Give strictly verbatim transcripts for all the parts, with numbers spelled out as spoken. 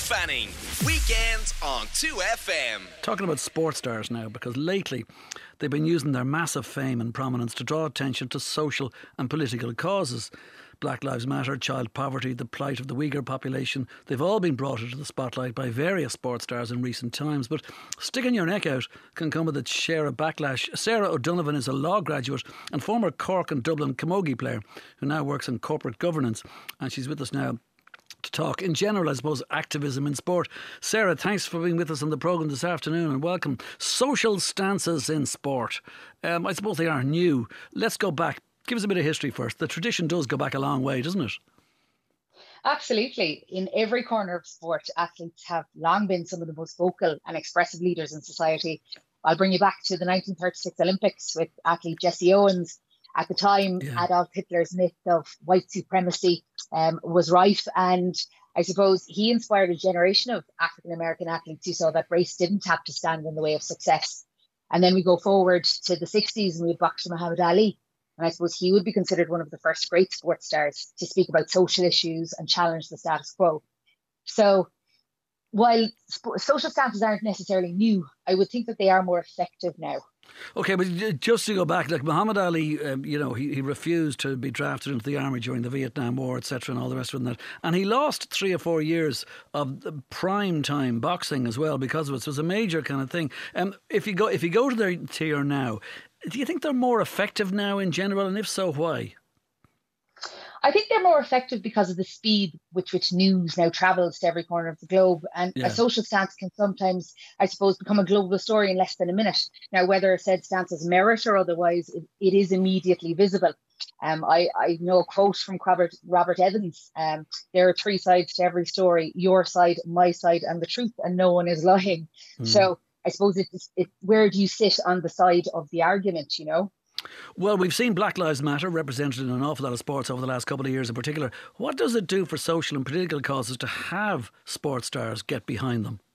Fanning. Weekends on two F M. Talking about sports stars now, because lately they've been using their massive fame and prominence to draw attention to social and political causes. Black Lives Matter, child poverty, the plight of the Uyghur population. They've all been brought into the spotlight by various sports stars in recent times. But sticking your neck out can come with its share of backlash. Sarah O'Donovan is a law graduate and former Cork and Dublin camogie player who now works in corporate governance. And she's with us now to talk in general, I suppose, activism in sport. Sarah, thanks for being with us on the programme this afternoon and welcome. Social stances in sport. Um, I suppose they are new. Let's go back. Give us a bit of history first. The tradition does go back a long way, doesn't it? Absolutely. In every corner of sport, athletes have long been some of the most vocal and expressive leaders in society. I'll bring you back to the nineteen thirty-six Olympics with athlete Jesse Owens. At the time, yeah. Adolf Hitler's myth of white supremacy um, was rife, and I suppose he inspired a generation of African-American athletes who saw that race didn't have to stand in the way of success. And then we go forward to the sixties and we have Boxer Muhammad Ali. And I suppose he would be considered one of the first great sports stars to speak about social issues and challenge the status quo. So while sp- social stances aren't necessarily new, I would think that they are more effective now. OK, but just to go back, like Muhammad Ali, um, you know, he, he refused to be drafted into the army during the Vietnam War, et cetera, and all the rest of that. And he lost three or four years of prime time boxing as well because of it. So it was a major kind of thing. Um, if you go, if you go to their tier now, do you think they're more effective now in general? And if so, why? I think they're more effective because of the speed with which news now travels to every corner of the globe. And yeah. a social stance can sometimes, I suppose, become a global story in less than a minute. Now, whether said stance has merit or otherwise, it, it is immediately visible. Um, I, I know a quote from Robert, Robert Evans. Um, there are three sides to every story: your side, my side, and the truth, and no one is lying. Mm. So I suppose it's it, where do you sit on the side of the argument, you know? Well, we've seen Black Lives Matter represented in an awful lot of sports over the last couple of years in particular. What does it do for social and political causes to have sports stars get behind them?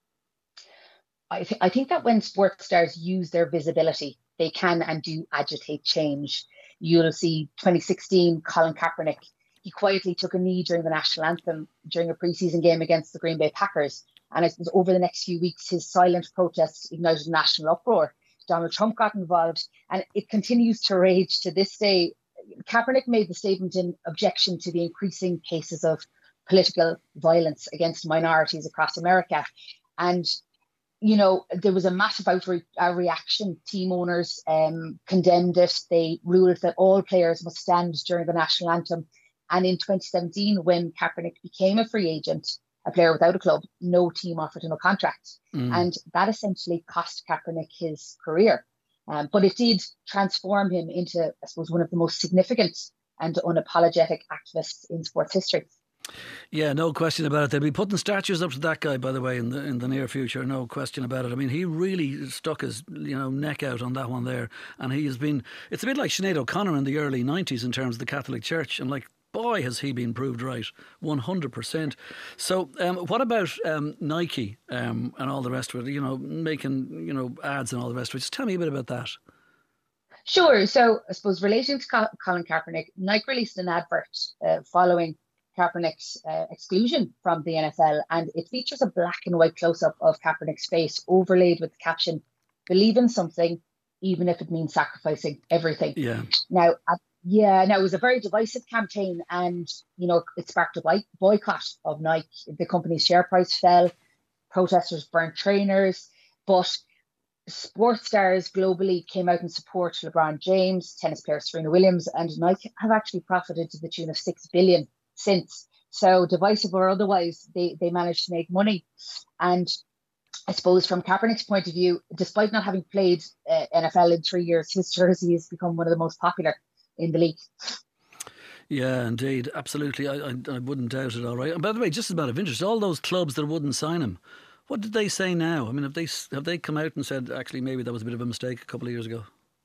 I, th- I think that when sports stars use their visibility, they can and do agitate change. You'll see twenty sixteen Colin Kaepernick. He quietly took a knee during the national anthem during a preseason game against the Green Bay Packers. And I suppose over the next few weeks, his silent protest ignited national uproar. Donald Trump got involved, and it continues to rage to this day. Kaepernick made the statement in objection to the increasing cases of political violence against minorities across America. And, you know, there was a massive outre- uh, reaction. Team owners um, condemned it. They ruled that all players must stand during the national anthem. And in twenty seventeen, when Kaepernick became a free agent, a player without a club, no team offered him a contract. Mm. And that essentially cost Kaepernick his career. Um, but it did transform him into, I suppose, one of the most significant and unapologetic activists in sports history. Yeah, no question about it. They'll be putting statues up to that guy, by the way, in the in the near future. No question about it. I mean, he really stuck his you know neck out on that one there, and he has been. It's a bit like Sinead O'Connor in the early nineties in terms of the Catholic Church, and like. Boy, has he been proved right, one hundred percent. So um, what about um, Nike um, and all the rest of it, you know, making, you know, ads and all the rest of it? Just tell me a bit about that. Sure. So I suppose relating to Colin Kaepernick, Nike released an advert uh, following Kaepernick's uh, exclusion from the N F L, and it features a black and white close-up of Kaepernick's face overlaid with the caption, "Believe in something, even if it means sacrificing everything." Yeah. Now, at Yeah, no, it was a very divisive campaign, and, you know, it sparked a boycott of Nike. The company's share price fell, protesters burnt trainers, but sports stars globally came out in support of LeBron James, tennis player Serena Williams, and Nike have actually profited to the tune of six billion dollars since. So divisive or otherwise, they, they managed to make money. And I suppose from Kaepernick's point of view, despite not having played uh, N F L in three years, his jersey has become one of the most popular in the league. Yeah, indeed, absolutely. I, I I wouldn't doubt it. All right. And by the way, just as a matter of interest, all those clubs that wouldn't sign him, what did they say now? I mean, have they have they come out and said actually maybe that was a bit of a mistake a couple of years ago?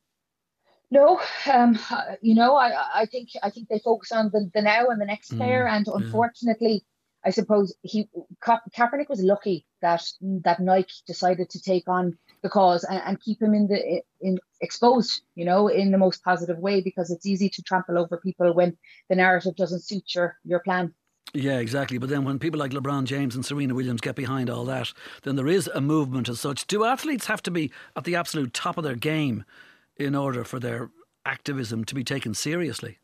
No, um, you know, I I think I think they focus on the, the now and the next player, mm, and unfortunately, yeah. I suppose he Ka- Kaepernick was lucky that that Nike decided to take on the cause and, and keep him in the in exposed, you know, in the most positive way, because it's easy to trample over people when the narrative doesn't suit your your plan. Yeah, exactly. But then when people like LeBron James and Serena Williams get behind all that, then there is a movement as such. Do athletes have to be at the absolute top of their game in order for their activism to be taken seriously?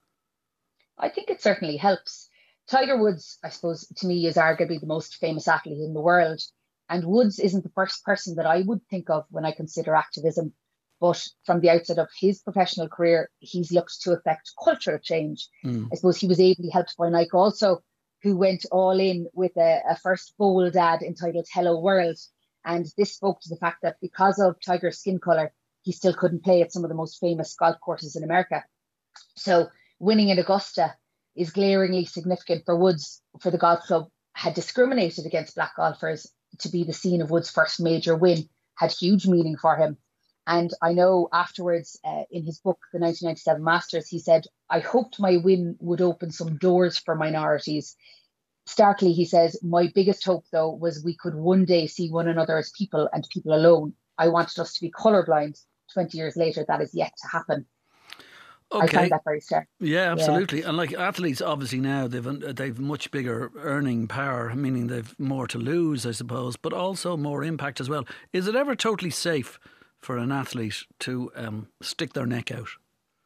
I think it certainly helps. Tiger Woods, I suppose, to me, is arguably the most famous athlete in the world. And Woods isn't the first person that I would think of when I consider activism. But from the outset of his professional career, he's looked to affect cultural change. Mm. I suppose he was ably helped by Nike also, who went all in with a, a first bold ad entitled Hello World. And this spoke to the fact that because of Tiger's skin colour, he still couldn't play at some of the most famous golf courses in America. So winning at Augusta is glaringly significant for Woods, for the golf club had discriminated against black golfers to be the scene of Woods' first major win, had huge meaning for him. And I know afterwards uh, in his book, The nineteen ninety-seven Masters, he said, I hoped my win would open some doors for minorities. Starkly, he says, my biggest hope, though, was we could one day see one another as people and people alone. I wanted us to be colourblind. twenty years later, that is yet to happen. Okay. I find that very stark. Yeah, absolutely. Yeah. And like athletes, obviously now they've they've much bigger earning power, meaning they've more to lose, I suppose, but also more impact as well. Is it ever totally safe for an athlete to um, stick their neck out?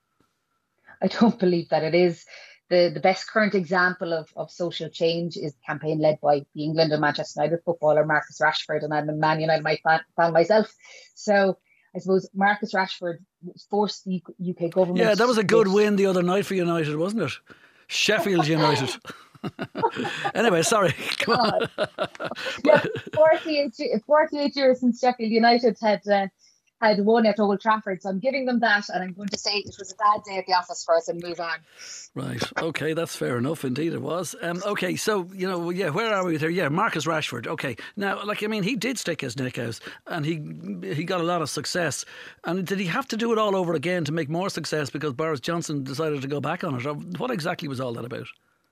I don't believe that it is. The the best current example of, of social change is the campaign led by the England and Manchester United footballer Marcus Rashford, and I'm a Man United fan, fan myself. So I suppose Marcus Rashford forced the U K government... Yeah, that was a good win the other night for United, wasn't it? Sheffield United. Anyway, sorry. Come on. Yeah, forty-eight, forty-eight years since Sheffield United had uh, had won at Old Trafford, so I'm giving them that, and I'm going to say it was a bad day at the office for us and move on. Right, okay, that's fair enough. Indeed it was. Um, okay, so, you know, yeah, where are we there? Yeah, Marcus Rashford. Okay, now, like, I mean, he did stick his neck out and he he got a lot of success. And did he have to do it all over again to make more success because Boris Johnson decided to go back on it? Or what exactly was all that about?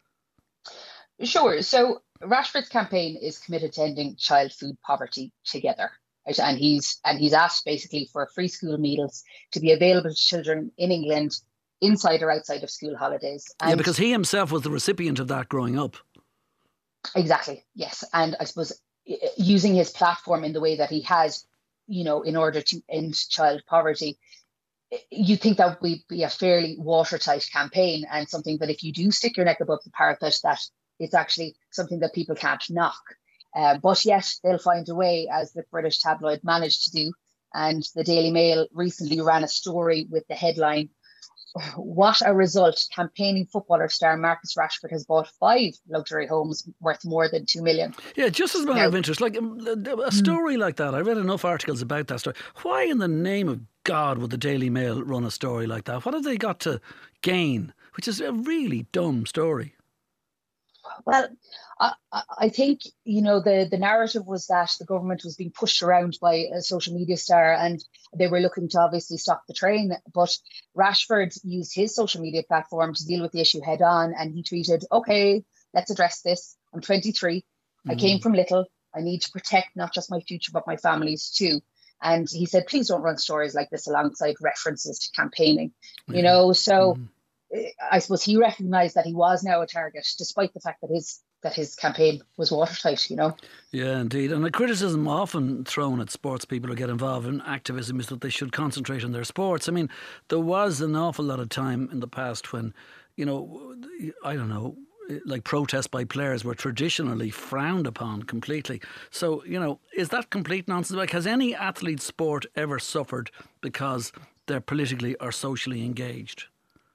Sure, so Rashford's campaign is committed to ending child food poverty together. Right? And he's and he's asked basically for free school meals to be available to children in England inside or outside of school holidays. And yeah, because he himself was the recipient of that growing up. Exactly, yes. And I suppose using his platform in the way that he has, you know, in order to end child poverty, you think that would be a fairly watertight campaign and something that if you do stick your neck above the parapet, that it's actually something that people can't knock. Uh, but yet they'll find a way, as the British tabloid managed to do. And the Daily Mail recently ran a story with the headline, what a result, campaigning footballer star Marcus Rashford has bought five luxury homes worth more than two million. Yeah, just as a matter now, of interest, like a story mm. like that, I read enough articles about that story. Why in the name of God would the Daily Mail run a story like that? What have they got to gain? Which is a really dumb story. Well, I, I think, you know, the, the narrative was that the government was being pushed around by a social media star and they were looking to obviously stop the train. But Rashford used his social media platform to deal with the issue head on. And he tweeted, OK, let's address this. I'm twenty-three. Mm. I came from little. I need to protect not just my future, but my family's too. And he said, please don't run stories like this alongside references to campaigning, mm. you know, so. Mm. I suppose he recognised that he was now a target, despite the fact that his that his campaign was watertight, you know. Yeah, indeed. And the criticism often thrown at sports people who get involved in activism is that they should concentrate on their sports. I mean, there was an awful lot of time in the past when, you know, I don't know, like protests by players were traditionally frowned upon completely. So, you know, is that complete nonsense? Like, has any athlete sport ever suffered because they're politically or socially engaged?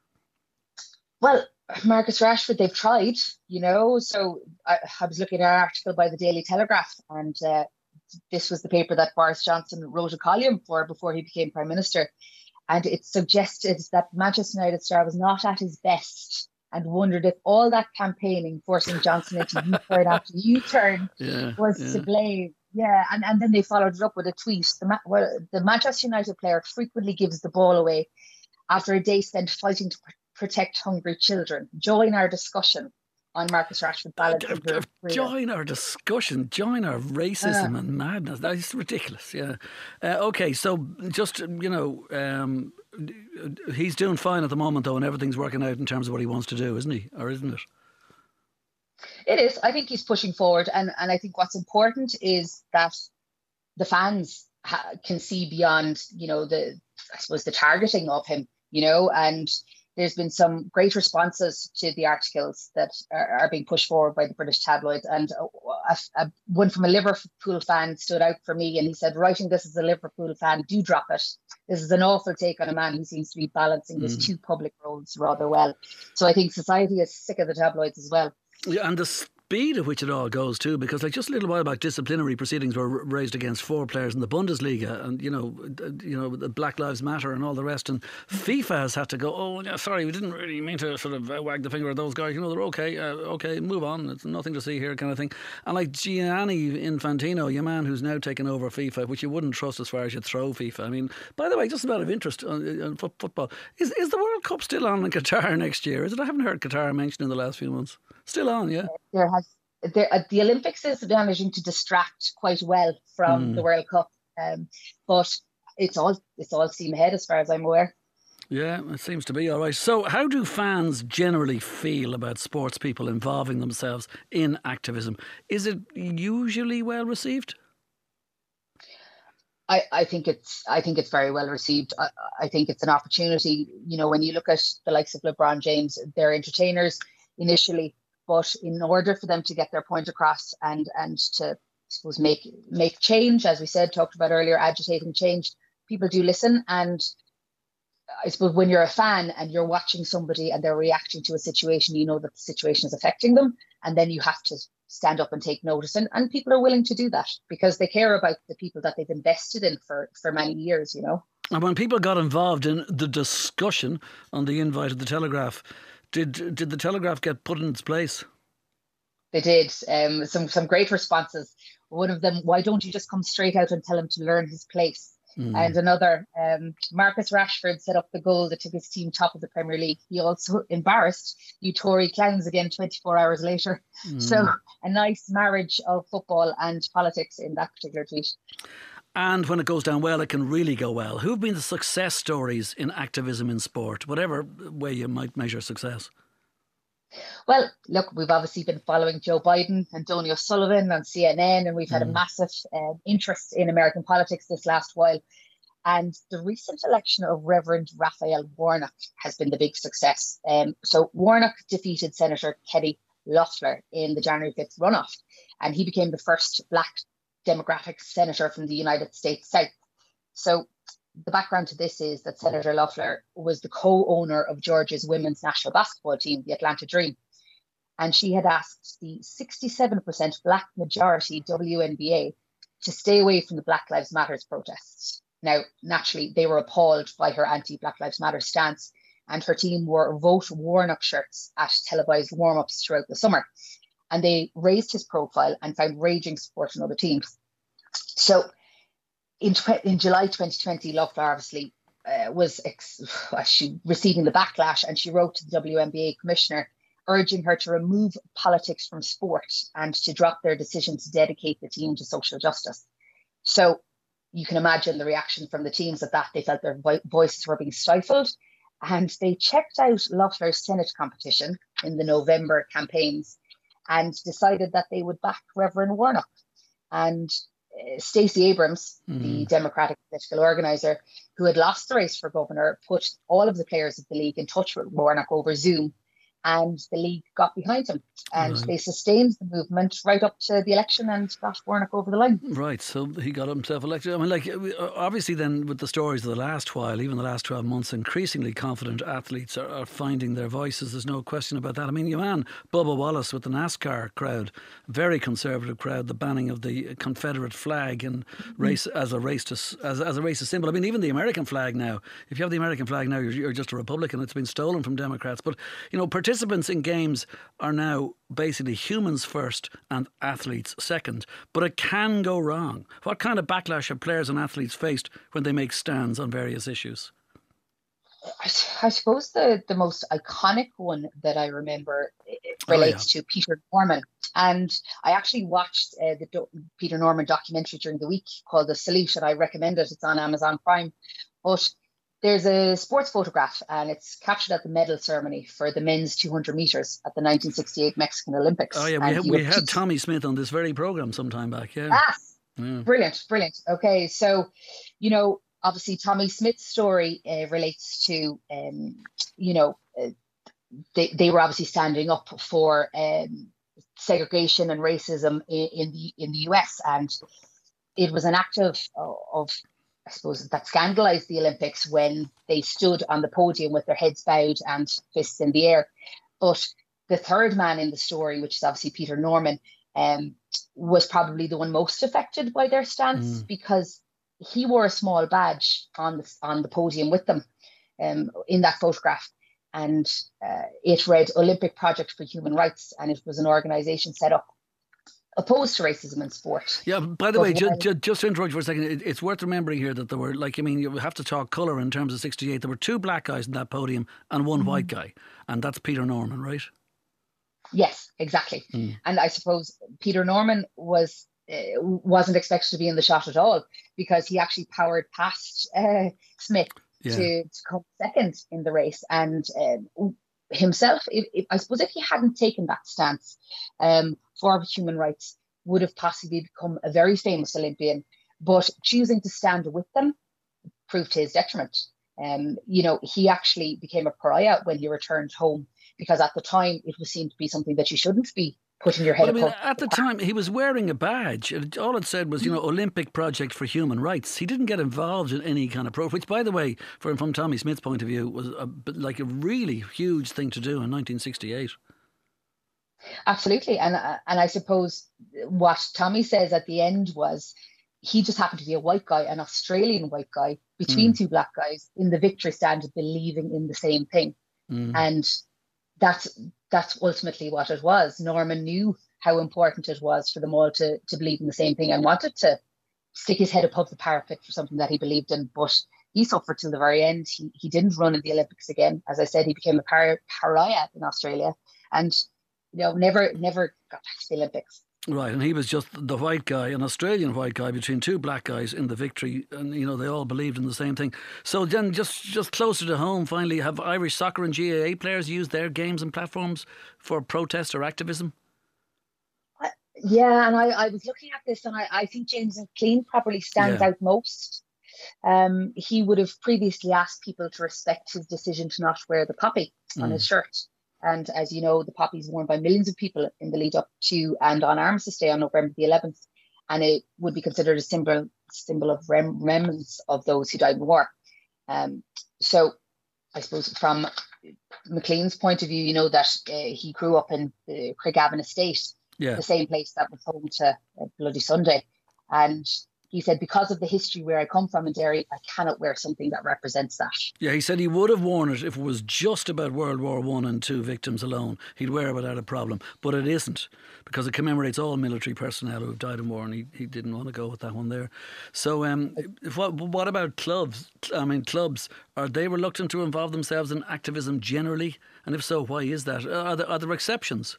Well, Marcus Rashford, they've tried, you know. So I, I was looking at an article by the Daily Telegraph, and uh, this was the paper that Boris Johnson wrote a column for before he became Prime Minister. And it suggested that Manchester United star was not at his best and wondered if all that campaigning forcing Johnson into U-turn after U-turn yeah, was yeah. to blame. Yeah, and, and then they followed it up with a tweet. The, well, the Manchester United player frequently gives the ball away after a day spent fighting to protect hungry children. Join our discussion on Marcus Rashford balance. Uh, uh, join our discussion. Join our racism uh, and madness. That's ridiculous. Yeah. Uh, okay, so just, you know, um, he's doing fine at the moment, though, and everything's working out in terms of what he wants to do, isn't he? Or isn't it? It is. I think he's pushing forward, and and I think what's important is that the fans ha- can see beyond, you know, the I suppose the targeting of him, you know, and there's been some great responses to the articles that are, are being pushed forward by the British tabloids. And a, a, one from a Liverpool fan stood out for me, and he said, writing this as a Liverpool fan, do drop it. This is an awful take on a man who seems to be balancing mm. his two public roles rather well. So I think society is sick of the tabloids as well. Yeah, and the speed at which it all goes too, because like just a little while back, disciplinary proceedings were raised against four players in the Bundesliga, and you know, you know, the Black Lives Matter and all the rest, and FIFA has had to go, oh, yeah, sorry, we didn't really mean to sort of wag the finger at those guys. You know, they're okay, uh, okay, move on. It's nothing to see here, kind of thing. And like Gianni Infantino, your man who's now taken over FIFA, which you wouldn't trust as far as you'd throw FIFA. I mean, by the way, just a bit of interest on, on football, is is the World Cup still on in Qatar next year? Is it? I haven't heard Qatar mentioned in the last few months. Still on, yeah. There has there, uh, the Olympics is managing to distract quite well from mm. the World Cup, um, but it's all it's all steam ahead as far as I'm aware. Yeah, it seems to be all right. So, how do fans generally feel about sports people involving themselves in activism? Is it usually well received? I, I think it's I think it's very well received. I, I think it's an opportunity. You know, when you look at the likes of LeBron James, they're entertainers initially. But in order for them to get their point across and and to, I suppose, make make change, as we said, talked about earlier, agitating change, people do listen. And I suppose when you're a fan and you're watching somebody and they're reacting to a situation, you know that the situation is affecting them. And then you have to stand up and take notice. And, and people are willing to do that because they care about the people that they've invested in for, for many years, you know. And when people got involved in the discussion on the invite of the Telegraph, Did did the Telegraph get put in its place? They did. Um, some some great responses. One of them, why don't you just come straight out and tell him to learn his place? Mm. And another, um, Marcus Rashford set up the goal that took his team top of the Premier League. He also embarrassed you Tory clowns again twenty-four hours later. Mm. So a nice marriage of football and politics in that particular tweet. And when it goes down well, it can really go well. Who have been the success stories in activism in sport, whatever way you might measure success? Well, look, we've obviously been following Joe Biden and Donny O'Sullivan on C N N, and we've had mm. a massive uh, interest in American politics this last while. And the recent election of Reverend Raphael Warnock has been the big success. Um, so Warnock defeated Senator Kelly Loeffler in the January fifth runoff, and he became the first black Democratic senator from the United States South. So the background to this is that Senator Loeffler was the co-owner of Georgia's women's national basketball team, the Atlanta Dream. And she had asked the sixty-seven percent black majority W N B A to stay away from the Black Lives Matter protests. Now, naturally, they were appalled by her anti-Black Lives Matter stance, and her team wore Vote Warnock shirts at televised warm-ups throughout the summer. And they raised his profile and found raging support in other teams. So in tw- in July twenty twenty, Loeffler obviously uh, was ex- she receiving the backlash, and she wrote to the W N B A commissioner urging her to remove politics from sport and to drop their decision to dedicate the team to social justice. So you can imagine the reaction from the teams at that. They felt their vo- voices were being stifled, and they checked out Loeffler's Senate competition in the November campaigns and decided that they would back Reverend Warnock. And uh, Stacey Abrams, mm. the Democratic political organizer, who had lost the race for governor, put all of the players of the league in touch with Warnock over Zoom, and the league got behind him. And right. they sustained the movement right up to the election and got Warnock over the line. Right, so he got himself elected. I mean, like, obviously then with the stories of the last while, even the last twelve months, increasingly confident athletes are, are finding their voices. There's no question about that. I mean, your man, Bubba Wallace with the NASCAR crowd, very conservative crowd, the banning of the Confederate flag and race mm. as a race to, as, as a racist symbol. I mean, even the American flag now, if you have the American flag now, you're, you're just a Republican. It's been stolen from Democrats. But, you know, participants in games are now basically humans first and athletes second, but it can go wrong. What kind of backlash have players and athletes faced when they make stands on various issues? I, I suppose the, the most iconic one that I remember relates oh, yeah. to Peter Norman. And I actually watched uh, the Do- Peter Norman documentary during the week called The Salute, and I recommend it. It's on Amazon Prime. But there's a sports photograph, and it's captured at the medal ceremony for the men's two hundred metres at the nineteen sixty-eight Mexican Olympics. Oh yeah, we, had, we had Tommy Smith on this very programme some time back. Yeah. Ah, yeah. Brilliant, brilliant. Okay, so, you know, obviously Tommy Smith's story uh, relates to, um, you know, uh, they, they were obviously standing up for um, segregation and racism in, in the in the U S, and it was an act of, of I suppose, that scandalized the Olympics when they stood on the podium with their heads bowed and fists in the air. But the third man in the story, which is obviously Peter Norman, um, was probably the one most affected by their stance, mm. because he wore a small badge on the, on the podium with them um, in that photograph. And uh, it read Olympic Project for Human Rights, and it was an organisation set up opposed to racism in sport. Yeah, by the but way, ju- ju- just to interrupt you for a second, it, it's worth remembering here that there were, like, I mean, you have to talk colour in terms of sixty-eight. There were two black guys in that podium and one mm. white guy, and that's Peter Norman, right? Yes, exactly. Mm. And I suppose Peter Norman was uh, wasn't expected to be in the shot at all, because he actually powered past uh, Smith yeah. to, to come second in the race, and um, himself, if, if, I suppose if he hadn't taken that stance um, for human rights, would have possibly become a very famous Olympian. But choosing to stand with them proved to his detriment. Um, you know, he actually became a pariah when he returned home, because at the time it was seen to be something that you shouldn't be putting your head well, I mean, above. at the time, he was wearing a badge. All it said was, you know, Olympic Project for Human Rights. He didn't get involved in any kind of pro, which, by the way, from, from Tommy Smith's point of view, was a, like a really huge thing to do in nineteen sixty-eight. Absolutely. And, uh, and I suppose what Tommy says at the end was he just happened to be a white guy, an Australian white guy, between mm. two black guys in the victory stand, believing in the same thing. Mm. And that's that's ultimately what it was. Norman knew how important it was for them all to, to believe in the same thing and wanted to stick his head above the parapet for something that he believed in. But he suffered till the very end. He he didn't run in the Olympics again. As I said, he became a par- pariah in Australia, and you know never never got back to the Olympics. Right, and he was just the white guy, an Australian white guy between two black guys in the victory, and you know they all believed in the same thing. So then, just just closer to home, finally, have Irish soccer and G A A players used their games and platforms for protest or activism? Uh, yeah, and I, I was looking at this, and I, I think James McLean probably stands yeah. out most. Um, he would have previously asked people to respect his decision to not wear the poppy mm. on his shirt. And as you know, the poppy is worn by millions of people in the lead up to and on Armistice Day on November the eleventh. And it would be considered a symbol symbol of rem- remembrance of those who died in war. Um, so I suppose from McLean's point of view, you know that uh, he grew up in the Craigavon estate, yeah. the same place that was home to uh, Bloody Sunday. And he said, because of the history where I come from in Derry, I cannot wear something that represents that. Yeah, he said he would have worn it if it was just about World War One and two victims alone. He'd wear it without a problem. But it isn't, because it commemorates all military personnel who have died in war, and he, he didn't want to go with that one there. So um, what, what about clubs? I mean, clubs, are they reluctant to involve themselves in activism generally? And if so, why is that? Are there, are there exceptions?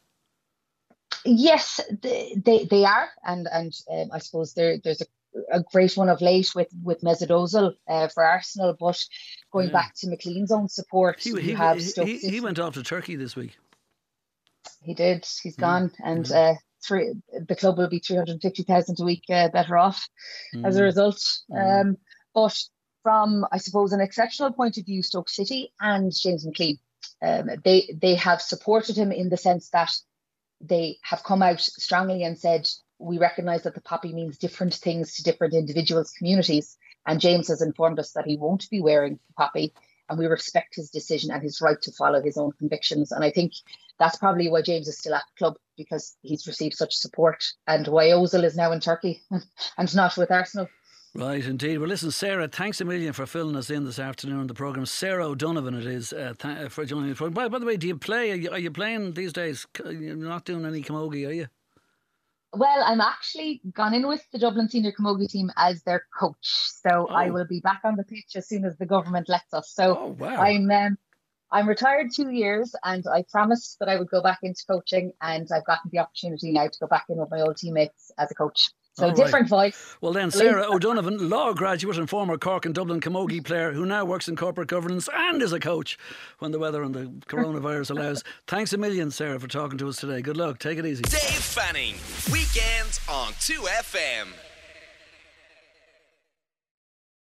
Yes, they, they, they are. And, and um, I suppose there, there's a a great one of late with, with Mesut Ozil uh, for Arsenal, but going yeah. back to McLean's own support, he, you he, have he, he, he went off to Turkey this week. He did. He's gone, mm. and mm. uh, three, the club will be three hundred fifty thousand a week uh, better off mm. as a result. Mm. Um, but from, I suppose, an exceptional point of view, Stoke City and James McLean, um, they they have supported him in the sense that they have come out strongly and said, we recognise that the poppy means different things to different individuals, communities, and James has informed us that he won't be wearing the poppy, and we respect his decision and his right to follow his own convictions. And I think that's probably why James is still at the club, because he's received such support, and why Ozil is now in Turkey and not with Arsenal. Right, indeed. Well, listen, Sarah, thanks a million for filling us in this afternoon on the programme. Sarah O'Donovan it is uh, th- for joining the programme. By, by the way, do you play? Are you, are you playing these days? You're not doing any camogie, are you? Well, I'm actually gone in with the Dublin Senior Camogie team as their coach. So oh. I will be back on the pitch as soon as the government lets us. So oh, wow. I'm um, I'm retired two years and I promised that I would go back into coaching, and I've gotten the opportunity now to go back in with my old teammates as a coach. So All different right. voice. Well then, Sarah O'Donovan, law graduate and former Cork and Dublin camogie player who now works in corporate governance and is a coach when the weather and the coronavirus allows. Thanks a million, Sarah, for talking to us today. Good luck. Take it easy. Dave Fanning, weekends on two F M.